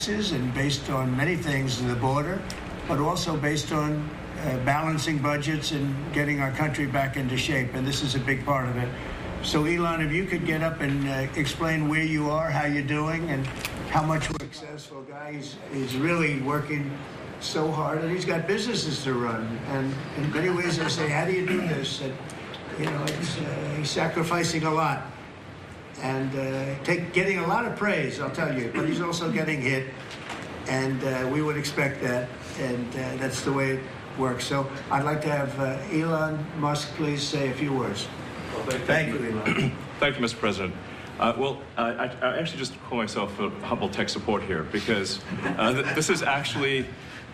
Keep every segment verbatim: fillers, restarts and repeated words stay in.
and based on many things in the border, but also based on uh, balancing budgets and getting our country back into shape. And this is a big part of it. So, Elon, if you could get up and uh, explain where you are, how you're doing, and how much we're a successful guy. He's, he's really working so hard, and he's got businesses to run. And in many ways, I say, how do you do this? And, you know, it's, uh, he's sacrificing a lot and uh, take, getting a lot of praise, I'll tell you. But he's also getting hit, and uh, we would expect that, and uh, that's the way it works. So I'd like to have uh, Elon Musk please say a few words. Well, thank, thank you, Elon. Thank you, Mister President. Uh, well, uh, I, I actually just call myself a humble tech support here because uh, th this is actually,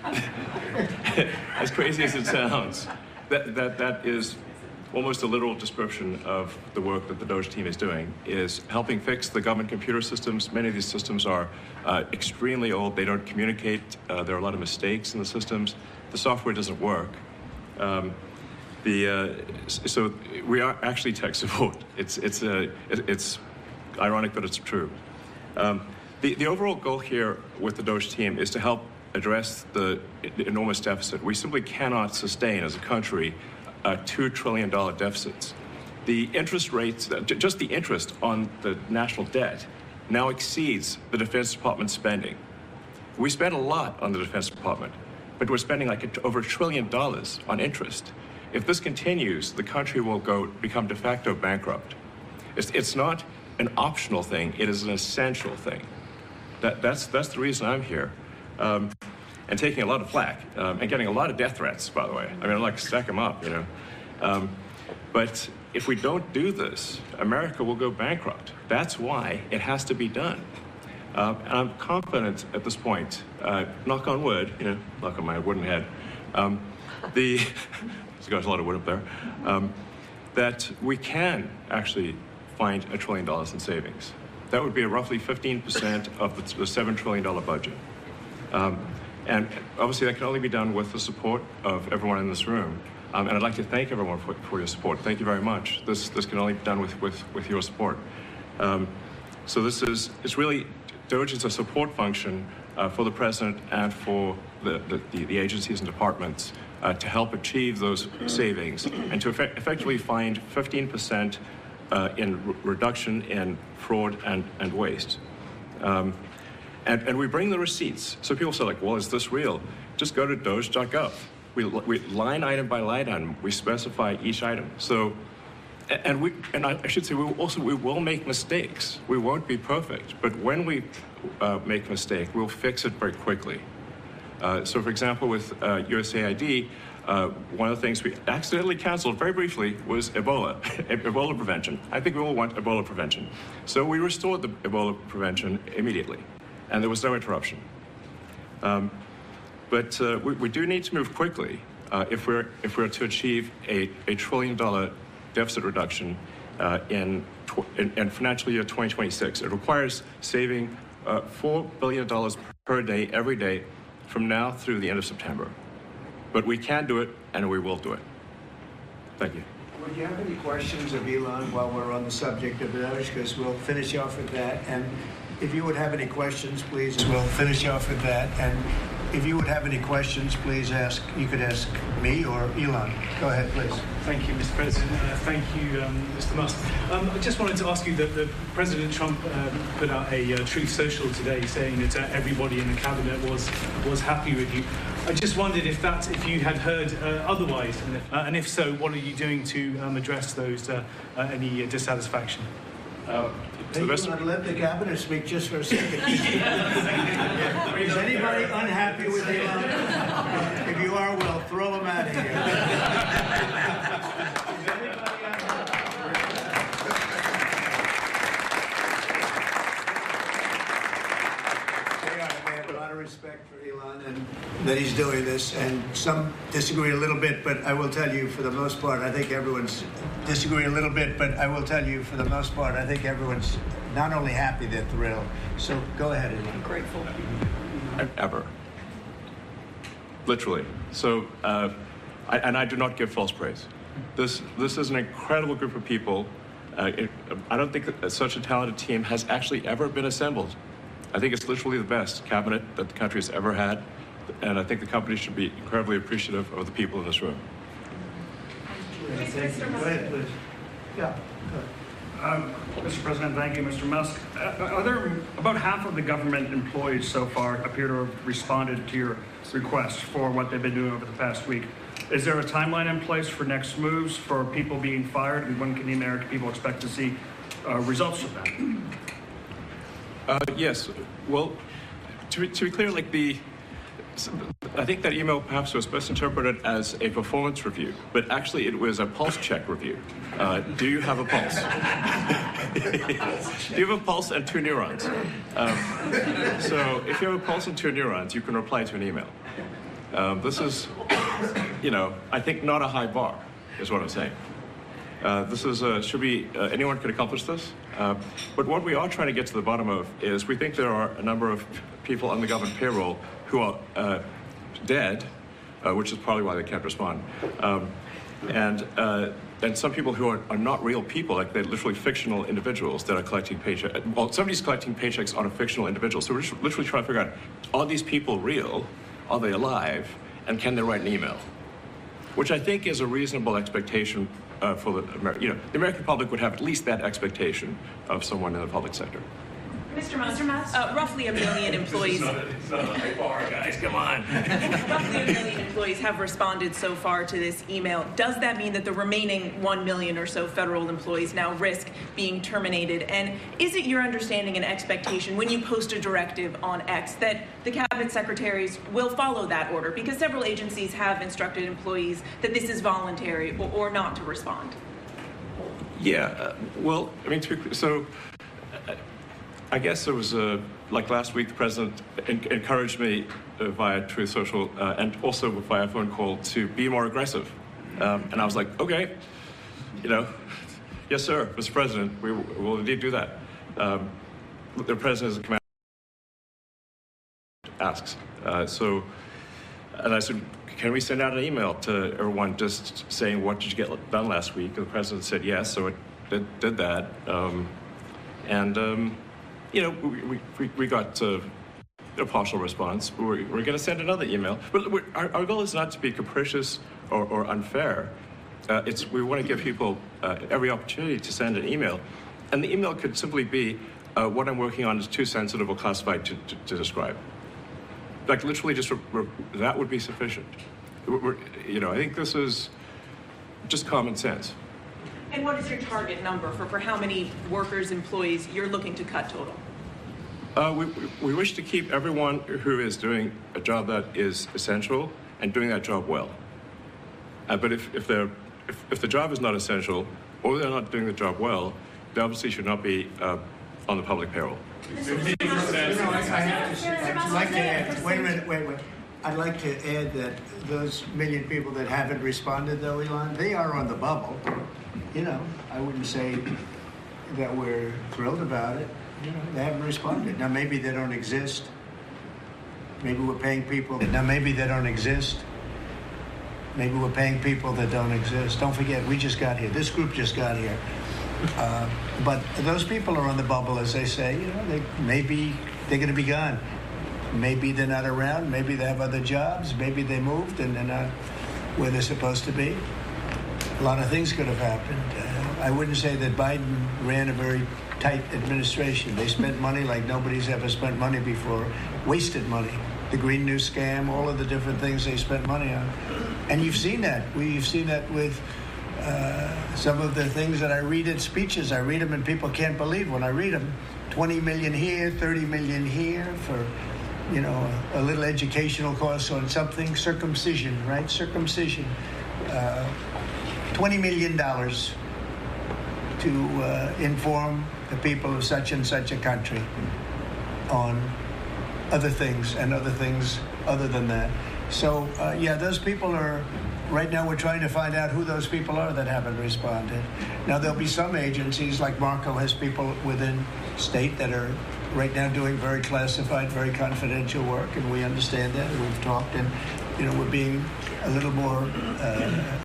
as crazy as it sounds, that, that, that is almost a literal description of the work that the Doge team is doing, is helping fix the government computer systems. Many of these systems are uh, extremely old. They don't communicate. Uh, there are a lot of mistakes in the systems. The software doesn't work. Um, the, uh, so we are actually tech support. It's, it's, uh, it, it's ironic, but it's true. Um, the, the overall goal here with the Doge team is to help address the enormous deficit. We simply cannot sustain as a country Uh, two trillion dollar deficits. The interest rates, uh, just the interest on the national debt now exceeds the Defense Department spending. We spend a lot on the Defense Department, but we're spending like a, over a trillion dollars on interest. If this continues, the country will go become de facto bankrupt. It's, it's not an optional thing, it is an essential thing. That, that's, that's the reason I'm here. Um, and taking a lot of flack, um, and getting a lot of death threats, by the way. I mean, I'd like to stack them up, you know. Um, but if we don't do this, America will go bankrupt. That's why it has to be done. Uh, and I'm confident at this point, uh, knock on wood, you know, knock on my wooden head, um, the, there's got a lot of wood up there, um, that we can actually find a trillion dollars in savings. That would be roughly fifteen percent of the, the seven trillion dollar budget. Um, And obviously that can only be done with the support of everyone in this room. Um, and I'd like to thank everyone for, for your support. Thank you very much. This, this can only be done with, with, with your support. Um, so this is, it's really, Doge is a support function uh, for the president and for the, the, the agencies and departments uh, to help achieve those savings and to effect, effectively find fifteen percent uh, in re reduction in fraud and, and waste. Um, And, and we bring the receipts. So people say, like, well, is this real? Just go to doge dot gov. We, we line item by line item, we specify each item. So, and we, and I, I should say, we will also, we will make mistakes. We won't be perfect. But when we uh, make a mistake, we'll fix it very quickly. Uh, so, for example, with uh, U S A I D, uh, one of the things we accidentally canceled very briefly was Ebola, Ebola prevention. I think we all want Ebola prevention. So we restored the Ebola prevention immediately. And there was no interruption. Um, but uh, we, we do need to move quickly uh, if we're if we're to achieve a, a trillion dollar deficit reduction uh, in, tw in in financial year twenty twenty-six. It requires saving uh, four billion dollars per day every day from now through the end of September. But we can do it, and we will do it. Thank you. Would you have any questions of Elon while we're on the subject of Doge? Because we'll finish off with that. And if you would have any questions, please, we'll finish off with that. And if you would have any questions, please ask, you could ask me or Elon. Go ahead, please. Thank you, Mister President. Uh, thank you, um, Mister Musk. Um, I just wanted to ask you that the President Trump um, put out a uh, Truth Social today saying that uh, everybody in the cabinet was was happy with you. I just wondered if that, if you had heard uh, otherwise, and if, uh, and if so, what are you doing to um, address those uh, uh, any uh, dissatisfaction? Uh, Hey, you want to let the cabinet speak just for a second? Is anybody unhappy with Elon? If you are, we'll throw him out of here. Is anybody unhappy? They are. They have a lot of respect for Elon and that he's doing this, and some disagree a little bit, but I will tell you, for the most part, I think everyone's disagree a little bit, but I will tell you, for the most part, I think everyone's not only happy, they're thrilled. So go ahead, Elon. I'm grateful. Ever. Literally. So, uh, I, and I do not give false praise. This, this is an incredible group of people. Uh, it, I don't think that such a talented team has actually ever been assembled. I think it's literally the best cabinet that the country has ever had, and I think the company should be incredibly appreciative of the people in this room. Thank you. Go ahead, please. Yeah. Um, Mister President, thank you, Mister Musk. Uh, are there about half of the government employees so far appear to have responded to your request for what they've been doing over the past week? Is there a timeline in place for next moves for people being fired, and when can the American people expect to see uh, results of that? Uh, yes. Well, to be, to be clear, like the, I think that email perhaps was best interpreted as a performance review, but actually it was a pulse check review. Uh, do you have a pulse? Do you have a pulse and two neurons? Um, so if you have a pulse and two neurons, you can reply to an email. Um, this is, you know, I think not a high bar, is what I'm saying. Uh, this is, uh, should be, uh, anyone could accomplish this. Uh, but what we are trying to get to the bottom of is we think there are a number of people on the government payroll who are uh, dead, uh, which is probably why they can't respond. Um, and uh, and some people who are, are not real people, like they're literally fictional individuals that are collecting paychecks. Well, somebody's collecting paychecks on a fictional individual. So we're just literally trying to figure out, are these people real? Are they alive? And can they write an email? Which I think is a reasonable expectation uh, for the, Amer you know, the American public would have at least that expectation of someone in the public sector. Mister Musk, uh, roughly a million employees. It's not a, it's not a high bar, guys. Come on. Roughly a million employees have responded so far to this email. Does that mean that the remaining one million or so federal employees now risk being terminated? And is it your understanding and expectation when you post a directive on X that the cabinet secretaries will follow that order? Because several agencies have instructed employees that this is voluntary or, or not to respond. Yeah. Uh, well, I mean, to be, so. Uh, I guess it was, uh, like last week, the president en encouraged me uh, via Truth Social uh, and also via phone call to be more aggressive. Um, and I was like, okay, you know, yes, sir, Mister President, we will indeed do that. Um, the president is a commander asks. Uh, so, and I said, can we send out an email to everyone just saying, what did you get done last week? And the president said yes, so it did, did that. Um, and, um, You know, we, we, we got uh, a partial response. We're, we're going to send another email. But we're, our, our goal is not to be capricious or, or unfair. Uh, it's, we want to give people uh, every opportunity to send an email. And the email could simply be, uh, what I'm working on is too sensitive or classified to, to, to describe. Like, literally just, re re that would be sufficient. We're, we're, you know, I think this is just common sense. And what is your target number for, for how many workers, employees you're looking to cut total? Uh, we, we wish to keep everyone who is doing a job that is essential and doing that job well. Uh, but if, if, they're, if, if the job is not essential or they're not doing the job well, they obviously should not be uh, on the public payroll. You know, I, I have to, I'd like to add, wait a minute, wait, wait. I'd like to add that those million people that haven't responded, though, Elon, they are on the bubble. You know, I wouldn't say that we're thrilled about it. You know, they haven't responded. Now, maybe they don't exist. Maybe we're paying people. Now, maybe they don't exist. Maybe we're paying people that don't exist. Don't forget, we just got here. This group just got here. Uh, but those people are on the bubble, as they say. You know, they maybe they're going to be gone. Maybe they're not around. Maybe they have other jobs. Maybe they moved and they're not where they're supposed to be. A lot of things could have happened. Uh, I wouldn't say that Biden ran a very tight administration. They spent money like nobody's ever spent money before, wasted money. The Green New Scam, all of the different things they spent money on. And you've seen that. We've seen that with uh, some of the things that I read in speeches. I read them and people can't believe when I read them. twenty million here, thirty million here for, you know, a little educational course on something. Circumcision, right? Circumcision. Uh, twenty million dollars to uh, inform the people of such and such a country on other things and other things other than that. So, uh, yeah, those people are, right now we're trying to find out who those people are that haven't responded. Now, there'll be some agencies, like Marco has people within state that are right now doing very classified, very confidential work, and we understand that, and we've talked, and, you know, we're being a little more uh,